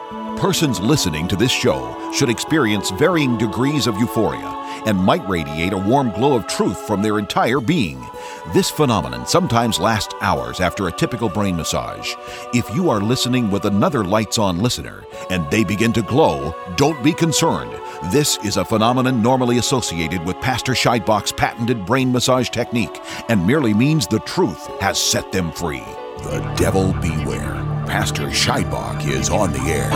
Persons listening to this show should experience varying degrees of euphoria and might radiate a warm glow of truth from their entire being. This phenomenon sometimes lasts hours after a typical brain massage. If you are listening with another lights-on listener and they begin to glow, don't be concerned. This is a phenomenon normally associated with Pastor Scheidbach's patented brain massage technique and merely means the truth has set them free. The devil beware. Pastor Scheidbach is on the air.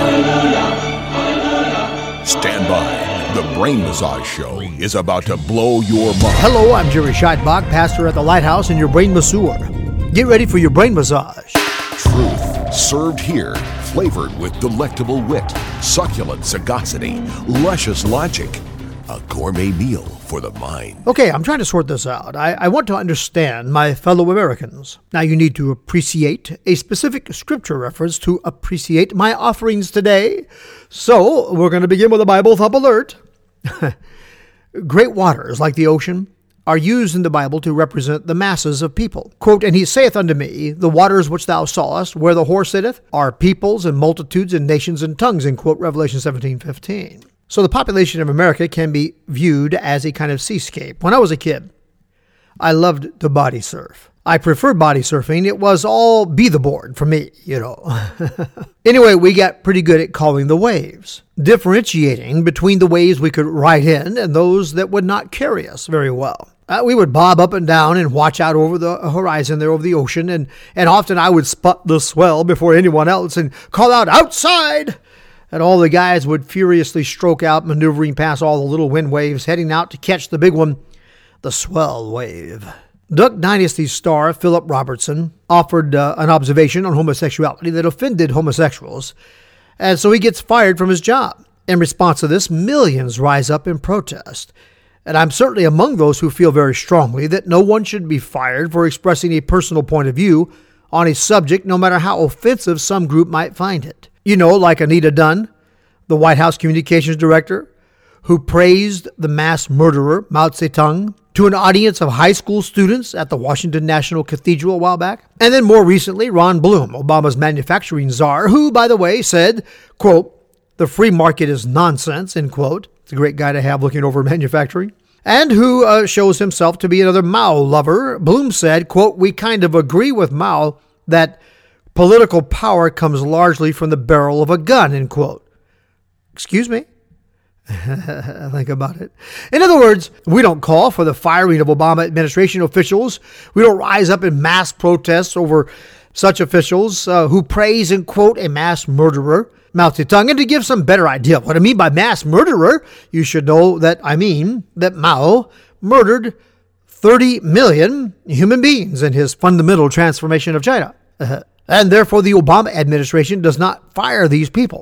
Stand by. The Brain Massage Show is about to blow your mind. Hello, I'm Jerry Scheidbach, pastor at the Lighthouse and your brain masseur. Get ready for your brain massage. Truth served here, flavored with delectable wit, succulent sagacity, luscious logic. A gourmet meal for the mind. Okay, I'm trying to sort this out. I want to understand my fellow Americans. Now, you need to appreciate a specific scripture reference to appreciate my offerings today. So, we're going to begin with a Bible thump alert. Great waters, like the ocean, are used in the Bible to represent the masses of people. Quote, "And he saith unto me, the waters which thou sawest, where the horse sitteth, are peoples and multitudes and nations and tongues," in quote, Revelation 17:15. So the population of America can be viewed as a kind of seascape. When I was a kid, I loved to body surf. I preferred body surfing. It was all be the board for me, you know. Anyway, we got pretty good at calling the waves, differentiating between the waves we could ride in and those that would not carry us very well. We would bob up and down and watch out over the horizon there over the ocean, and often I would spot the swell before anyone else and call out, "Outside!" And all the guys would furiously stroke out, maneuvering past all the little wind waves, heading out to catch the big one, the swell wave. Duck Dynasty's star, Philip Robertson, offered an observation on homosexuality that offended homosexuals, and so he gets fired from his job. In response to this, millions rise up in protest. And I'm certainly among those who feel very strongly that no one should be fired for expressing a personal point of view on a subject, no matter how offensive some group might find it. You know, like Anita Dunn, the White House communications director, who praised the mass murderer, Mao Zedong, to an audience of high school students at the Washington National Cathedral a while back. And then more recently, Ron Bloom, Obama's manufacturing czar, who, by the way, said, quote, "The free market is nonsense," end quote. It's a great guy to have looking over manufacturing. And who shows himself to be another Mao lover. Bloom said, quote, "We kind of agree with Mao that political power comes largely from the barrel of a gun," end quote. Excuse me? Think about it. In other words, we don't call for the firing of Obama administration officials. We don't rise up in mass protests over such officials who praise and quote a mass murderer, Mao Zedong. And to give some better idea of what I mean by mass murderer, you should know that I mean that Mao murdered 30 million human beings in his fundamental transformation of China. And therefore, the Obama administration does not fire these people.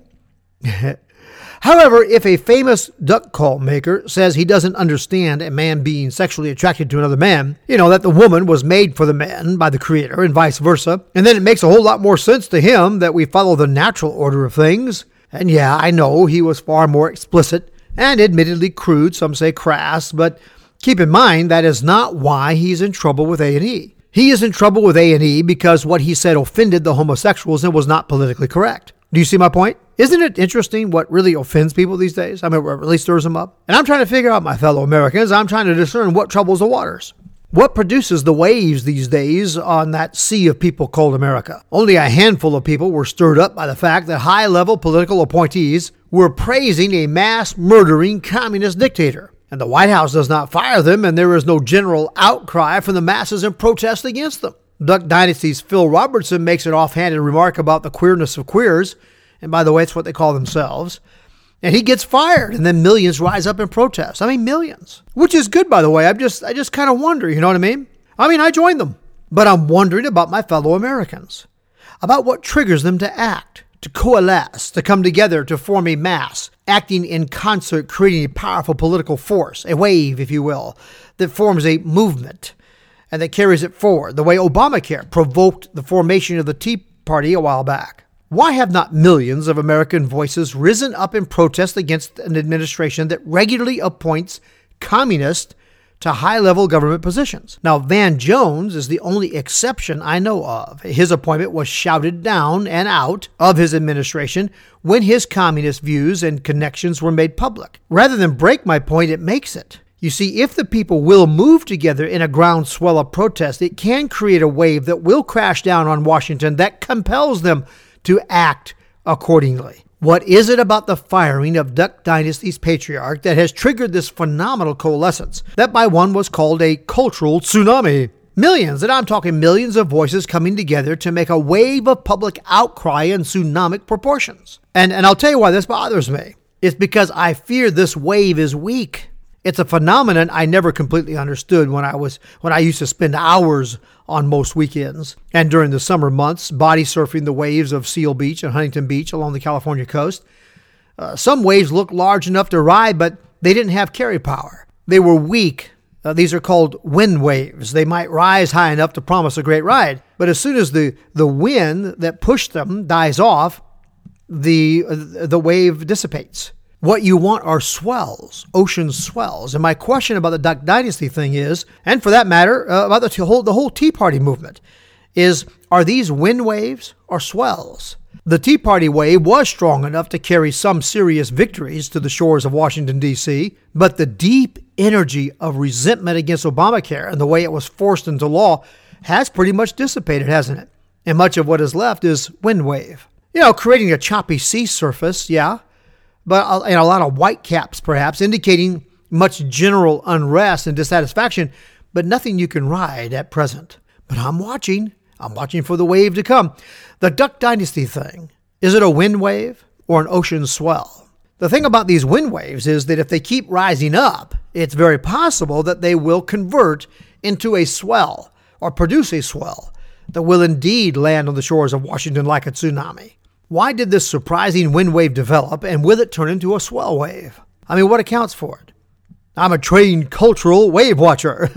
However, if a famous duck call maker says he doesn't understand a man being sexually attracted to another man, you know, that the woman was made for the man by the creator and vice versa, and then it makes a whole lot more sense to him that we follow the natural order of things. And yeah, I know he was far more explicit and admittedly crude, some say crass, but keep in mind that is not why he's in trouble with A&E. He is in trouble with A&E because what he said offended the homosexuals and was not politically correct. Do you see my point? Isn't it interesting what really offends people these days? I mean, what really stirs them up? And I'm trying to figure out, my fellow Americans, I'm trying to discern what troubles the waters. What produces the waves these days on that sea of people called America? Only a handful of people were stirred up by the fact that high-level political appointees were praising a mass-murdering communist dictator. And the White House does not fire them, and there is no general outcry from the masses in protest against them. Duck Dynasty's Phil Robertson makes an offhanded remark about the queerness of queers, and by the way, it's what they call themselves, and he gets fired, and then millions rise up in protest. I mean, millions. Which is good, by the way. I just kind of wonder, you know what I mean? I join them. But I'm wondering about my fellow Americans, about what triggers them to act, to coalesce, to come together, to form a mass, acting in concert, creating a powerful political force, a wave, if you will, that forms a movement and that carries it forward, the way Obamacare provoked the formation of the Tea Party a while back. Why have not millions of American voices risen up in protest against an administration that regularly appoints communists to high-level government positions. Now, Van Jones is the only exception I know of. His appointment was shouted down and out of his administration when his communist views and connections were made public. Rather than break my point, it makes it. You see, if the people will move together in a groundswell of protest, it can create a wave that will crash down on Washington that compels them to act accordingly. What is it about the firing of Duck Dynasty's patriarch that has triggered this phenomenal coalescence that by one was called a cultural tsunami? Millions, and I'm talking millions of voices coming together to make a wave of public outcry in tsunamic proportions. And I'll tell you why this bothers me. It's because I fear this wave is weak. It's a phenomenon I never completely understood when I used to spend hours on most weekends and during the summer months body surfing the waves of Seal Beach and Huntington Beach along the California coast. Some waves looked large enough to ride, but they didn't have carry power. They were weak. These are called wind waves. They might rise high enough to promise a great ride, but as soon as the wind that pushed them dies off, the wave dissipates. What you want are swells, ocean swells. And my question about the Duck Dynasty thing is, and for that matter, about the whole Tea Party movement, is, are these wind waves or swells? The Tea Party wave was strong enough to carry some serious victories to the shores of Washington, D.C., but the deep energy of resentment against Obamacare and the way it was forced into law has pretty much dissipated, hasn't it? And much of what is left is wind wave. Creating a choppy sea surface, yeah, but a lot of white caps, perhaps, indicating much general unrest and dissatisfaction, but nothing you can ride at present. But I'm watching for the wave to come. The Duck Dynasty thing, is it a wind wave or an ocean swell? The thing about these wind waves is that if they keep rising up, it's very possible that they will convert into a swell or produce a swell that will indeed land on the shores of Washington like a tsunami. Why did this surprising wind wave develop and with it turn into a swell wave? I mean, what accounts for it? I'm a trained cultural wave watcher.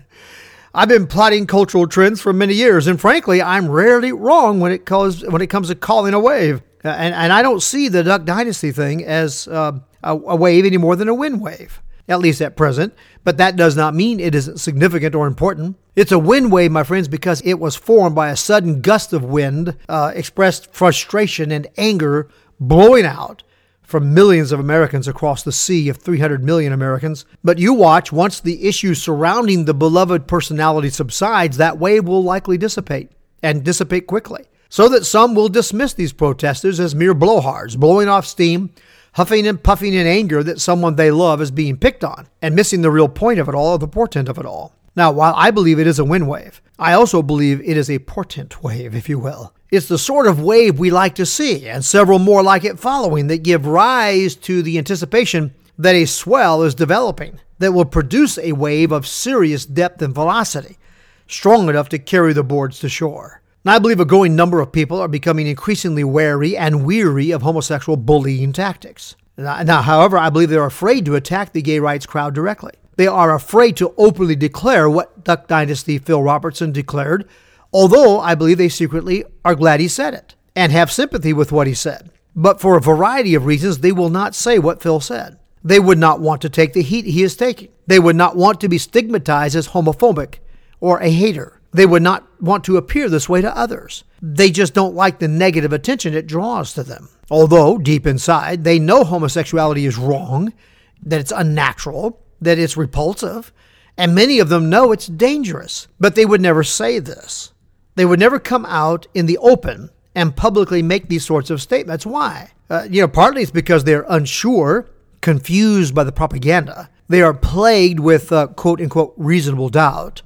I've been plotting cultural trends for many years, and frankly, I'm rarely wrong when it comes to calling a wave. And I don't see the Duck Dynasty thing as a wave any more than a wind wave, at least at present. But that does not mean it isn't significant or important. It's a wind wave, my friends, because it was formed by a sudden gust of wind, expressed frustration and anger blowing out from millions of Americans across the sea of 300 million Americans. But you watch, once the issue surrounding the beloved personality subsides, that wave will likely dissipate, and dissipate quickly, so that some will dismiss these protesters as mere blowhards, blowing off steam, huffing and puffing in anger that someone they love is being picked on, and missing the real point of it all, or the portent of it all. Now, while I believe it is a wind wave, I also believe it is a portent wave, if you will. It's the sort of wave we like to see, and several more like it following, that give rise to the anticipation that a swell is developing that will produce a wave of serious depth and velocity, strong enough to carry the boards to shore. And I believe a growing number of people are becoming increasingly wary and weary of homosexual bullying tactics. Now, however, I believe they're afraid to attack the gay rights crowd directly. They are afraid to openly declare what Duck Dynasty Phil Robertson declared, although I believe they secretly are glad he said it and have sympathy with what he said. But for a variety of reasons, they will not say what Phil said. They would not want to take the heat he is taking. They would not want to be stigmatized as homophobic or a hater. They would not want to appear this way to others. They just don't like the negative attention it draws to them. Although, deep inside, they know homosexuality is wrong, that it's unnatural, that it's repulsive, and many of them know it's dangerous. But they would never say this. They would never come out in the open and publicly make these sorts of statements. Why? Partly it's because they're unsure, confused by the propaganda. They are plagued with, quote-unquote, reasonable doubt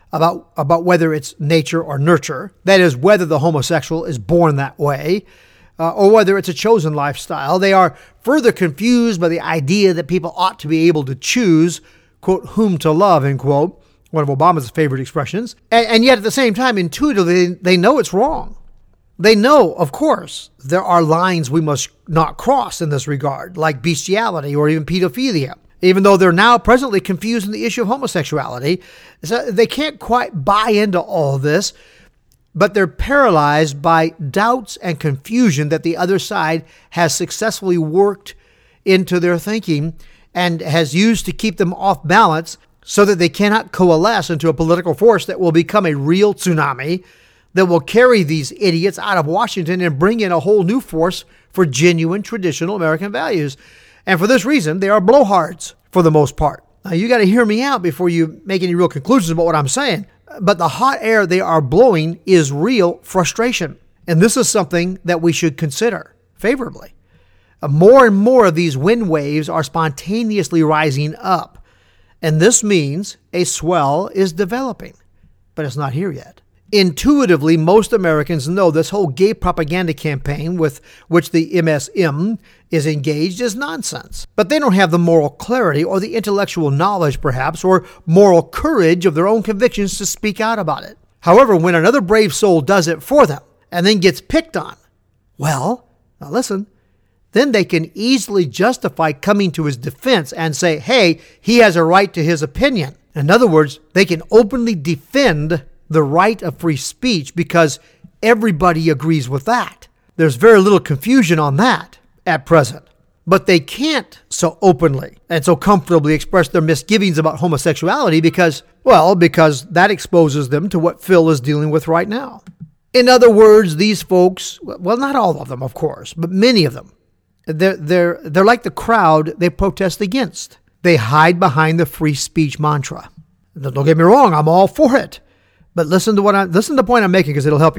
about whether it's nature or nurture. That is, whether the homosexual is born that way, or whether it's a chosen lifestyle. They are further confused by the idea that people ought to be able to choose, quote, whom to love, end quote, one of Obama's favorite expressions. And yet at the same time, intuitively, they know it's wrong. They know, of course, there are lines we must not cross in this regard, like bestiality or even pedophilia, even though they're now presently confused in the issue of homosexuality. So they can't quite buy into all this, but they're paralyzed by doubts and confusion that the other side has successfully worked into their thinking and has used to keep them off balance so that they cannot coalesce into a political force that will become a real tsunami that will carry these idiots out of Washington and bring in a whole new force for genuine traditional American values. And for this reason, they are blowhards for the most part. Now, you got to hear me out before you make any real conclusions about what I'm saying. But the hot air they are blowing is real frustration. And this is something that we should consider favorably. More and more of these wind waves are spontaneously rising up. And this means a swell is developing. But it's not here yet. Intuitively, most Americans know this whole gay propaganda campaign with which the MSM is engaged is nonsense. But they don't have the moral clarity or the intellectual knowledge, perhaps, or moral courage of their own convictions to speak out about it. However, when another brave soul does it for them and then gets picked on, well, now listen, then they can easily justify coming to his defense and say, hey, he has a right to his opinion. In other words, they can openly defend the right of free speech because everybody agrees with that. There's very little confusion on that at present. But they can't so openly and so comfortably express their misgivings about homosexuality because that exposes them to what Phil is dealing with right now. In other words, these folks, well, not all of them, of course, but many of them, they're like the crowd they protest against. They hide behind the free speech mantra. Don't get me wrong, I'm all for it. But listen to the point I'm making because it'll help you.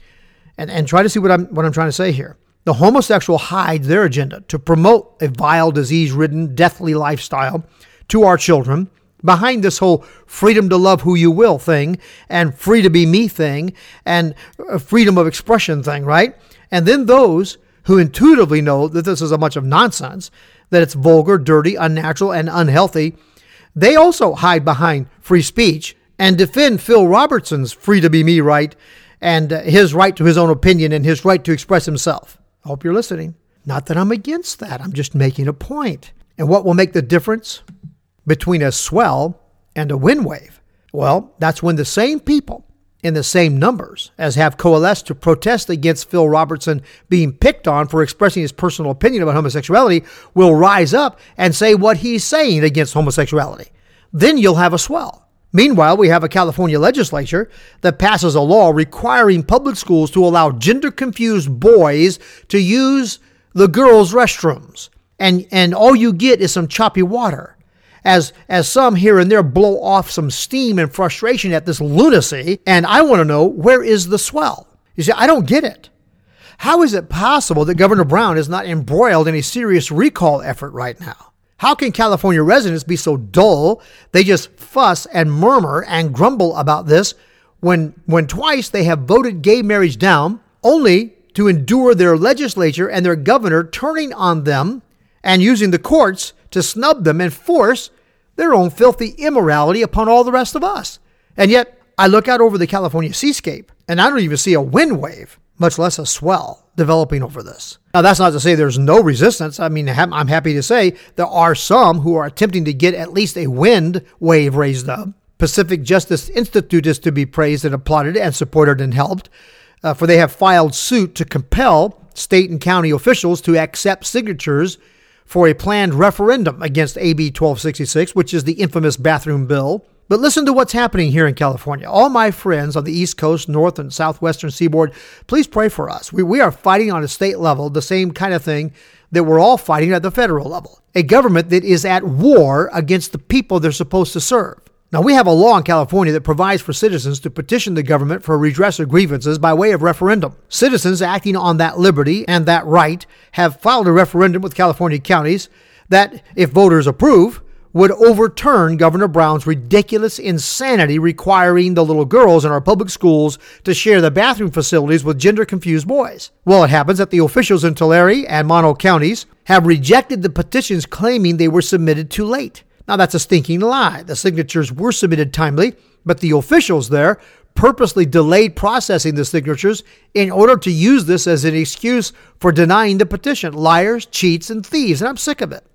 And try to see what I'm trying to say here. The homosexual hides their agenda to promote a vile, disease-ridden, deathly lifestyle to our children behind this whole freedom to love who you will thing and free to be me thing and freedom of expression thing, right? And then those who intuitively know that this is a bunch of nonsense, that it's vulgar, dirty, unnatural, and unhealthy, they also hide behind free speech and defend Phil Robertson's free to be me right and his right to his own opinion and his right to express himself. I hope you're listening. Not that I'm against that. I'm just making a point. And what will make the difference between a swell and a wind wave? Well, that's when the same people in the same numbers as have coalesced to protest against Phil Robertson being picked on for expressing his personal opinion about homosexuality will rise up and say what he's saying against homosexuality. Then you'll have a swell. Meanwhile, we have a California legislature that passes a law requiring public schools to allow gender-confused boys to use the girls' restrooms. And all you get is some choppy water. As some here and there blow off some steam and frustration at this lunacy. And I want to know, where is the swell? You see, I don't get it. How is it possible that Governor Brown is not embroiled in a serious recall effort right now? How can California residents be so dull they just fuss and murmur and grumble about this when twice they have voted gay marriage down only to endure their legislature and their governor turning on them and using the courts to snub them and force their own filthy immorality upon all the rest of us? And yet I look out over the California seascape and I don't even see a wind wave, much less a swell, developing over this. Now, that's not to say there's no resistance. I mean, I'm happy to say there are some who are attempting to get at least a wind wave raised up. Pacific Justice Institute is to be praised and applauded and supported and helped, for they have filed suit to compel state and county officials to accept signatures for a planned referendum against AB 1266, which is the infamous bathroom bill. But listen to what's happening here in California. All my friends on the East Coast, North and Southwestern Seaboard, please pray for us. We are fighting on a state level the same kind of thing that we're all fighting at the federal level. A government that is at war against the people they're supposed to serve. Now, we have a law in California that provides for citizens to petition the government for redress of grievances by way of referendum. Citizens acting on that liberty and that right have filed a referendum with California counties that, if voters approve, would overturn Governor Brown's ridiculous insanity requiring the little girls in our public schools to share the bathroom facilities with gender-confused boys. Well, it happens that the officials in Tulare and Mono counties have rejected the petitions claiming they were submitted too late. Now, that's a stinking lie. The signatures were submitted timely, but the officials there purposely delayed processing the signatures in order to use this as an excuse for denying the petition. Liars, cheats, and thieves, and I'm sick of it.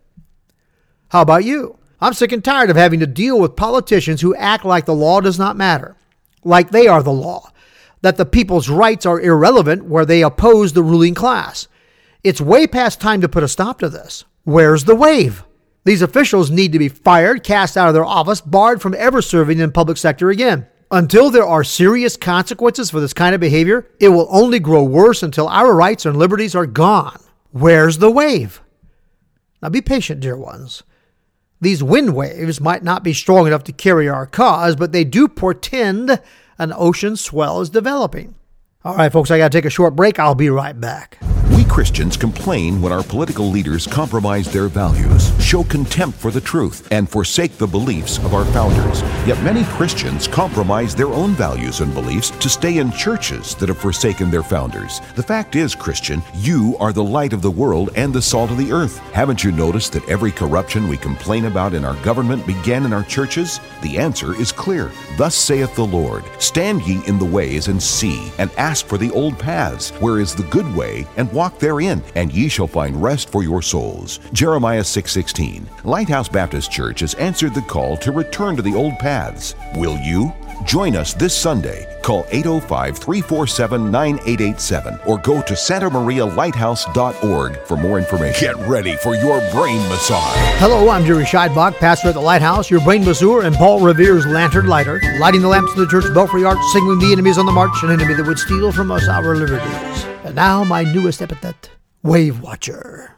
How about you? I'm sick and tired of having to deal with politicians who act like the law does not matter, like they are the law, that the people's rights are irrelevant where they oppose the ruling class. It's way past time to put a stop to this. Where's the wave? These officials need to be fired, cast out of their office, barred from ever serving in the public sector again. Until there are serious consequences for this kind of behavior, it will only grow worse until our rights and liberties are gone. Where's the wave? Now be patient, dear ones. These wind waves might not be strong enough to carry our cause, but they do portend an ocean swell is developing. All right, folks, I got to take a short break. I'll be right back. We Christians complain when our political leaders compromise their values, show contempt for the truth, and forsake the beliefs of our founders. Yet many Christians compromise their own values and beliefs to stay in churches that have forsaken their founders. The fact is, Christian, you are the light of the world and the salt of the earth. Haven't you noticed that every corruption we complain about in our government began in our churches? The answer is clear. Thus saith the Lord, stand ye in the ways and see, and ask for the old paths, where is the good way, and walk therein, and ye shall find rest for your souls. Jeremiah 6:16. Lighthouse Baptist Church has answered the call to return to the old paths. Will you? Join us this Sunday. Call 805-347-9887 or go to santamarialighthouse.org for more information. Get ready for your brain massage. Hello, I'm Jerry Scheidbach, pastor at the Lighthouse, your brain masseur and Paul Revere's lantern lighter, lighting the lamps of the church belfry arch, signaling the enemies on the march, an enemy that would steal from us our liberties. And now my newest epithet, Wave Watcher.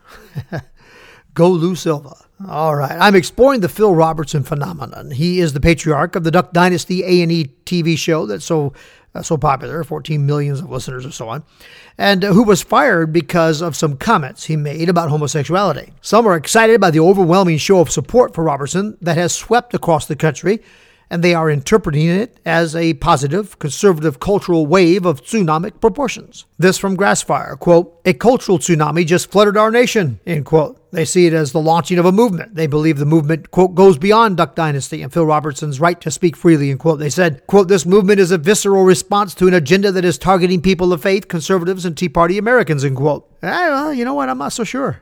Go Lou Silva. All right, I'm exploring the Phil Robertson phenomenon. He is the patriarch of the Duck Dynasty A&E TV show that's so popular, 14 million of listeners or so on, and who was fired because of some comments he made about homosexuality. Some are excited by the overwhelming show of support for Robertson that has swept across the country, and they are interpreting it as a positive, conservative cultural wave of tsunamic proportions. This from Grassfire, quote, a cultural tsunami just flooded our nation, end quote. They see it as the launching of a movement. They believe the movement, quote, goes beyond Duck Dynasty and Phil Robertson's right to speak freely, end quote. They said, quote, this movement is a visceral response to an agenda that is targeting people of faith, conservatives, and Tea Party Americans, end quote. Well, you know what? I'm not so sure.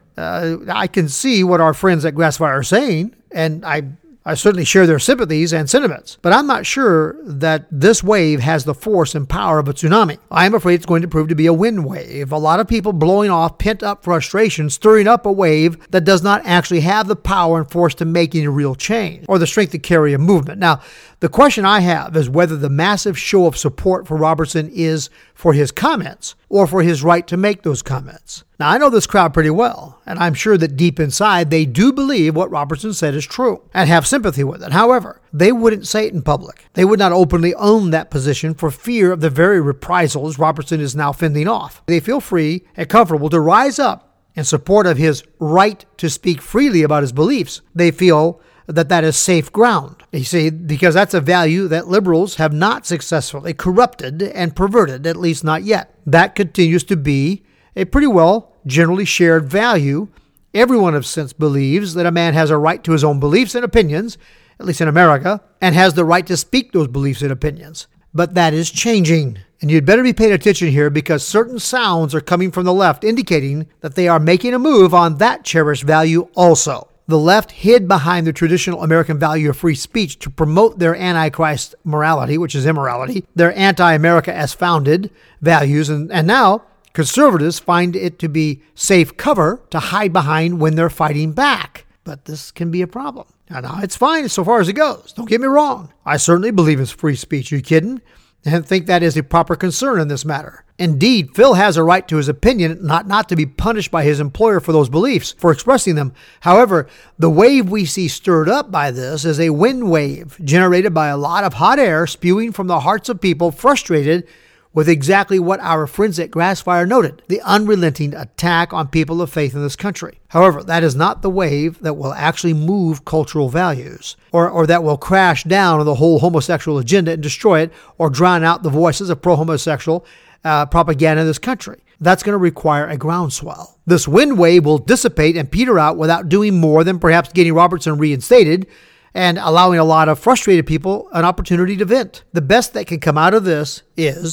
I can see what our friends at Grassfire are saying, and I certainly share their sympathies and sentiments, but I'm not sure that this wave has the force and power of a tsunami. I'm afraid it's going to prove to be a wind wave, a lot of people blowing off pent-up frustration, stirring up a wave that does not actually have the power and force to make any real change or the strength to carry a movement. Now, the question I have is whether the massive show of support for Robertson is for his comments or for his right to make those comments. Now, I know this crowd pretty well, and I'm sure that deep inside they do believe what Robertson said is true and have sympathy with it. However, they wouldn't say it in public. They would not openly own that position for fear of the very reprisals Robertson is now fending off. They feel free and comfortable to rise up in support of his right to speak freely about his beliefs. They feel that is safe ground. You see, because that's a value that liberals have not successfully corrupted and perverted, at least not yet. That continues to be a pretty well generally shared value. Everyone of sense believes that a man has a right to his own beliefs and opinions, at least in America, and has the right to speak those beliefs and opinions. But that is changing. And you'd better be paying attention here because certain sounds are coming from the left indicating that they are making a move on that cherished value also. The left hid behind the traditional American value of free speech to promote their anti-Christ morality, which is immorality, their anti-America as founded values, and now conservatives find it to be safe cover to hide behind when they're fighting back. But this can be a problem. Now, it's fine so far as it goes. Don't get me wrong. I certainly believe in free speech. Are you kidding? And think that is a proper concern in this matter. Indeed, Phil has a right to his opinion, not to be punished by his employer for those beliefs, for expressing them. However, the wave we see stirred up by this is a wind wave generated by a lot of hot air spewing from the hearts of people frustrated with exactly what our friends at Grassfire noted, the unrelenting attack on people of faith in this country. However, that is not the wave that will actually move cultural values, or that will crash down on the whole homosexual agenda and destroy it, or drown out the voices of pro-homosexual propaganda in this country. That's going to require a groundswell. This wind wave will dissipate and peter out without doing more than perhaps getting Robertson reinstated and allowing a lot of frustrated people an opportunity to vent. The best that can come out of this is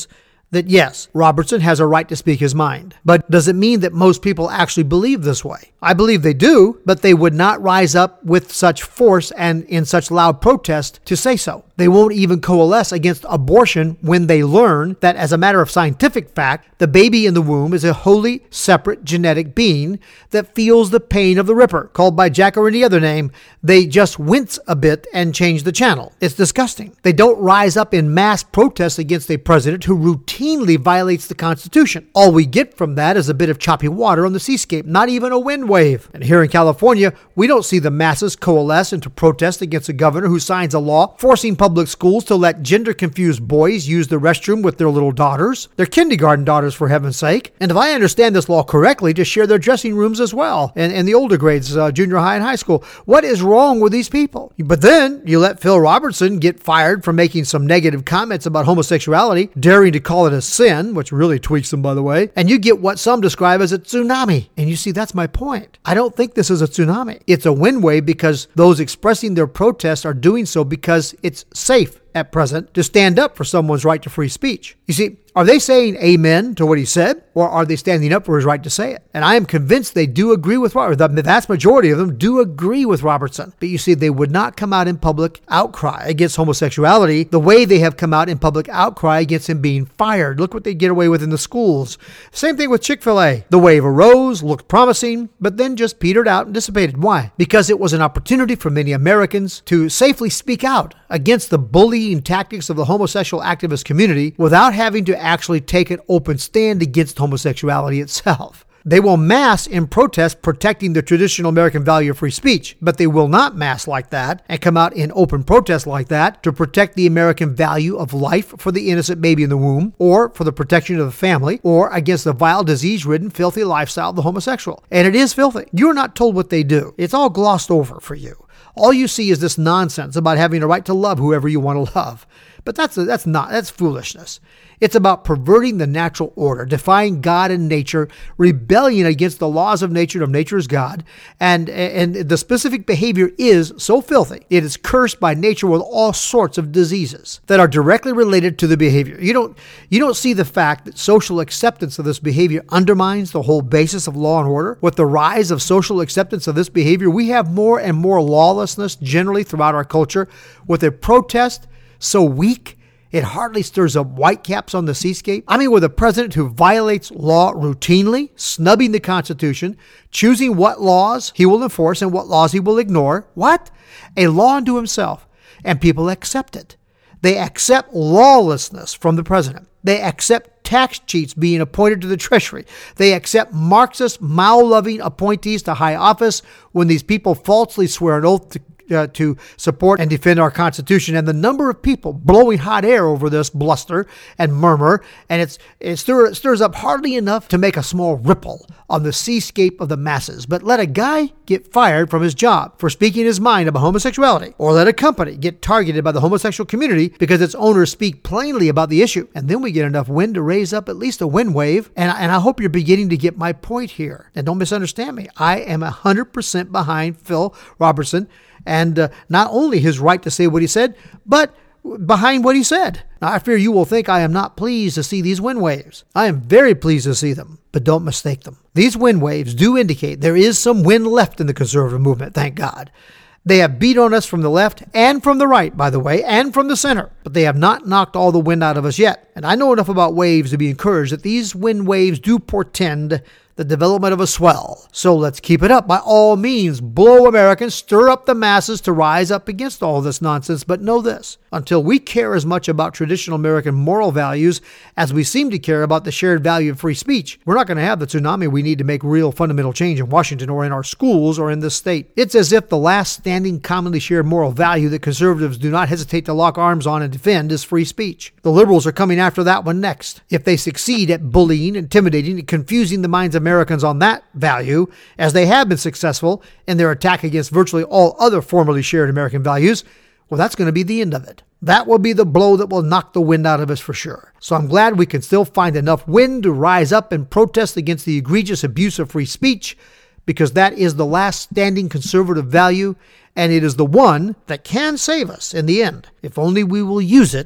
that yes, Robertson has a right to speak his mind. But does it mean that most people actually believe this way? I believe they do, but they would not rise up with such force and in such loud protest to say so. They won't even coalesce against abortion when they learn that, as a matter of scientific fact, the baby in the womb is a wholly separate genetic being that feels the pain of the ripper. Called by Jack or any other name, they just wince a bit and change the channel. It's disgusting. They don't rise up in mass protest against a president who routinely violates the Constitution. All we get from that is a bit of choppy water on the seascape, not even a wind wave. And here in California, we don't see the masses coalesce into protest against a governor who signs a law forcing public schools to let gender-confused boys use the restroom with their little daughters, their kindergarten daughters for heaven's sake, and if I understand this law correctly, to share their dressing rooms as well, and the older grades, junior high and high school. What is wrong with these people? But then you let Phil Robertson get fired for making some negative comments about homosexuality, daring to call it a sin, which really tweaks them, by the way, and you get what some describe as a tsunami. And you see, that's my point. I don't think this is a tsunami. It's a wind wave because those expressing their protest are doing so because it's safe at present to stand up for someone's right to free speech. You see, are they saying amen to what he said, or are they standing up for his right to say it? And I am convinced they do agree with Robertson. The vast majority of them do agree with Robertson. But you see, they would not come out in public outcry against homosexuality the way they have come out in public outcry against him being fired. Look what they get away with in the schools. Same thing with Chick-fil-A. The wave arose, looked promising, but then just petered out and dissipated. Why? Because it was an opportunity for many Americans to safely speak out against the bullying tactics of the homosexual activist community without having to actually take an open stand against homosexuality itself. They will mass in protest protecting the traditional American value of free speech, but they will not mass like that and come out in open protest like that to protect the American value of life for the innocent baby in the womb, or for the protection of the family, or against the vile, disease-ridden, filthy lifestyle of the homosexual. And it is filthy. You're not told what they do. It's all glossed over for you. All you see is this nonsense about having a right to love whoever you want to love. But that's foolishness. It's about perverting the natural order, defying God and nature, rebelling against the laws of nature is God, and the specific behavior is so filthy, it is cursed by nature with all sorts of diseases that are directly related to the behavior. You don't see the fact that social acceptance of this behavior undermines the whole basis of law and order. With the rise of social acceptance of this behavior, we have more and more lawlessness generally throughout our culture, with a protest so weak it hardly stirs up whitecaps on the seascape. I mean, with a president who violates law routinely, snubbing the Constitution, choosing what laws he will enforce and what laws he will ignore. What? A law unto himself. And people accept it. They accept lawlessness from the president. They accept tax cheats being appointed to the Treasury. They accept Marxist, Mao-loving appointees to high office when these people falsely swear an oath to support and defend our Constitution. And the number of people blowing hot air over this bluster and murmur, and it stirs up hardly enough to make a small ripple on the seascape of the masses. But let a guy get fired from his job for speaking his mind about homosexuality, or let a company get targeted by the homosexual community because its owners speak plainly about the issue, and then we get enough wind to raise up at least a wind wave. And I hope you're beginning to get my point here. And don't misunderstand me. I am 100% behind Phil Robertson, and not only his right to say what he said, but behind what he said. Now, I fear you will think I am not pleased to see these wind waves. I am very pleased to see them, but don't mistake them. These wind waves do indicate there is some wind left in the conservative movement, thank God. They have beat on us from the left and from the right, by the way, and from the center, but they have not knocked all the wind out of us yet. And I know enough about waves to be encouraged that these wind waves do portend the development of a swell. So let's keep it up. By all means, blow Americans, stir up the masses to rise up against all this nonsense. But know this, until we care as much about traditional American moral values as we seem to care about the shared value of free speech, we're not going to have the tsunami we need to make real fundamental change in Washington or in our schools or in this state. It's as if the last standing commonly shared moral value that conservatives do not hesitate to lock arms on and defend is free speech. The liberals are coming after that one next. If they succeed at bullying, intimidating, and confusing the minds of Americans on that value, as they have been successful in their attack against virtually all other formerly shared American values, well, that's going to be the end of it. That will be the blow that will knock the wind out of us for sure. So I'm glad we can still find enough wind to rise up and protest against the egregious abuse of free speech, because that is the last standing conservative value, and it is the one that can save us in the end, if only we will use it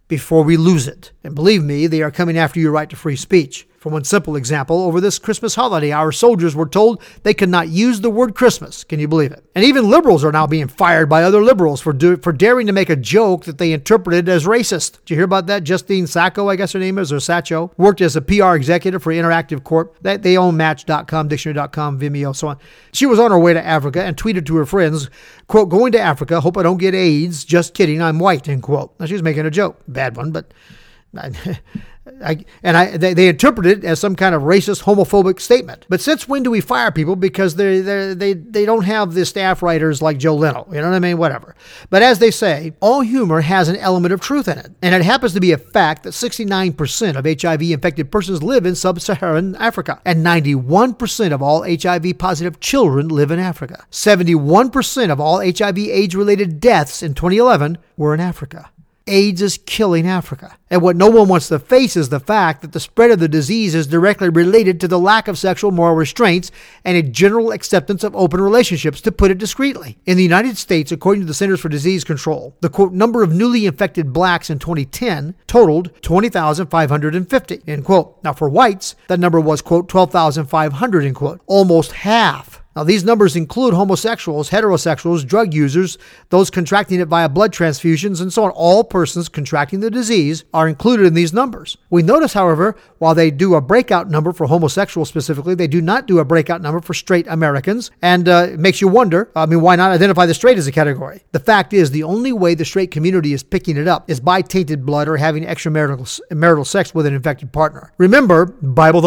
before we lose it. And believe me, they are coming after your right to free speech. For one simple example, over this Christmas holiday, our soldiers were told they could not use the word Christmas. Can you believe it? And even liberals are now being fired by other liberals for daring to make a joke that they interpreted as racist. Did you hear about that? Justine Sacco, I guess her name is, or Satcho, worked as a PR executive for Interactive Corp. They own Match.com, Dictionary.com, Vimeo, so on. She was on her way to Africa and tweeted to her friends, quote, "Going to Africa, hope I don't get AIDS. Just kidding, I'm white," end quote. Now, she was making a joke. Bad one, but... They interpret it as some kind of racist, homophobic statement. But since when do we fire people because they don't have the staff writers like Joe Leno? You know what I mean? Whatever. But as they say, all humor has an element of truth in it. And it happens to be a fact that 69% of HIV-infected persons live in sub-Saharan Africa. And 91% of all HIV-positive children live in Africa. 71% of all HIV-AIDS-related deaths in 2011 were in Africa. AIDS is killing Africa. And what no one wants to face is the fact that the spread of the disease is directly related to the lack of sexual moral restraints and a general acceptance of open relationships, to put it discreetly. In the United States, according to the Centers for Disease Control, the, quote, number of newly infected blacks in 2010 totaled 20,550, end quote. Now, for whites, that number was, quote, 12,500, end quote. Almost half. Now, these numbers include homosexuals, heterosexuals, drug users, those contracting it via blood transfusions, and so on. All persons contracting the disease are included in these numbers. We notice, however, while they do a breakout number for homosexuals specifically, they do not do a breakout number for straight Americans. And it makes you wonder, why not identify the straight as a category? The fact is, the only way the straight community is picking it up is by tainted blood or having extramarital sex with an infected partner. Remember, Bible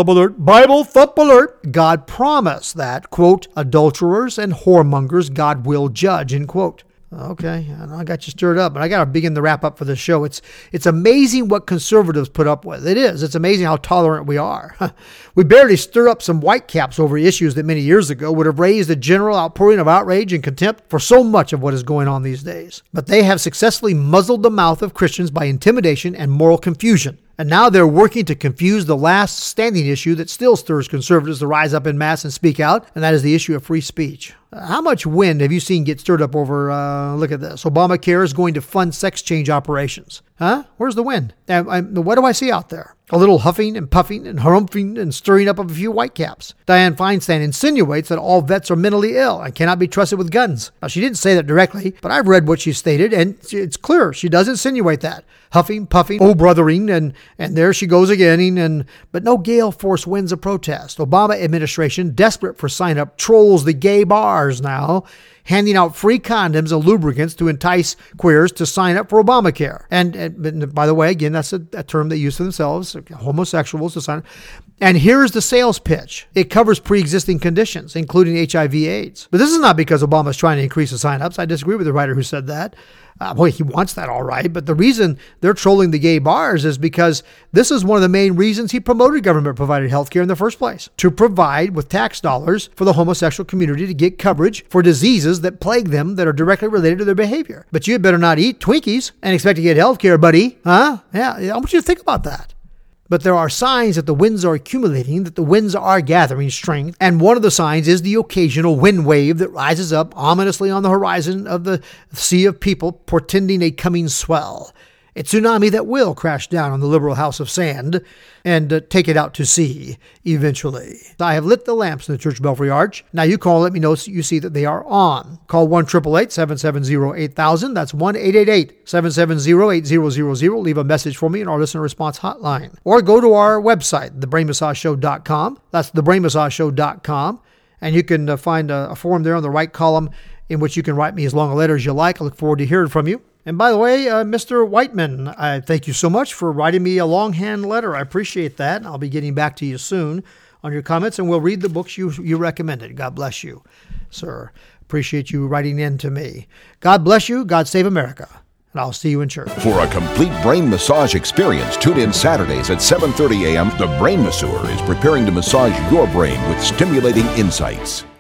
thump alert, God promised that, quote, adulterers and whoremongers God will judge, end quote. Okay, I got you stirred up, but I got to begin the wrap up for this show. It's amazing what conservatives put up with. It is. It's amazing how tolerant we are. We barely stir up some whitecaps over issues that many years ago would have raised a general outpouring of outrage and contempt for so much of what is going on these days. But they have successfully muzzled the mouth of Christians by intimidation and moral confusion. And now they're working to confuse the last standing issue that still stirs conservatives to rise up en masse and speak out, and that is the issue of free speech. How much wind have you seen get stirred up over, look at this, Obamacare is going to fund sex change operations? Huh? Where's the wind? What do I see out there? A little huffing and puffing and harumphing and stirring up of a few whitecaps. Dianne Feinstein insinuates that all vets are mentally ill and cannot be trusted with guns. Now, she didn't say that directly, but I've read what she stated, and it's clear she does insinuate that. Huffing, puffing, oh brothering, and there she goes again. But no gale force wins a protest. Obama administration, desperate for sign-up, trolls the gay bars now, handing out free condoms and lubricants to entice queers to sign up for Obamacare. And by the way, again, that's a term they use for themselves, homosexuals to sign up. And here's the sales pitch. It covers pre-existing conditions, including HIV/AIDS. But this is not because Obama's trying to increase the sign-ups. I disagree with the writer who said that. He wants that all right. But the reason they're trolling the gay bars is because this is one of the main reasons he promoted government-provided health care in the first place, to provide with tax dollars for the homosexual community to get coverage for diseases that plague them that are directly related to their behavior. But you had better not eat Twinkies and expect to get health care, buddy. Huh? Yeah, I want you to think about that. But there are signs that the winds are accumulating, that the winds are gathering strength. And one of the signs is the occasional wind wave that rises up ominously on the horizon of the sea of people, portending a coming swell. A tsunami that will crash down on the liberal house of sand and take it out to sea eventually. I have lit the lamps in the church belfry arch. Now you call, let me know so you see that they are on. Call 1-888-770-8000. That's 1-888-770-8000. Leave a message for me in our listener response hotline. Or go to our website, thebrainmassageshow.com. That's thebrainmassageshow.com. And you can find a form there on the right column in which you can write me as long a letter as you like. I look forward to hearing from you. And by the way, Mr. Whiteman, I thank you so much for writing me a longhand letter. I appreciate that. I'll be getting back to you soon on your comments, and we'll read the books you recommended. God bless you, sir. Appreciate you writing in to me. God bless you. God save America. And I'll see you in church. For a complete brain massage experience, tune in Saturdays at 7:30 a.m. The Brain Masseur is preparing to massage your brain with stimulating insights.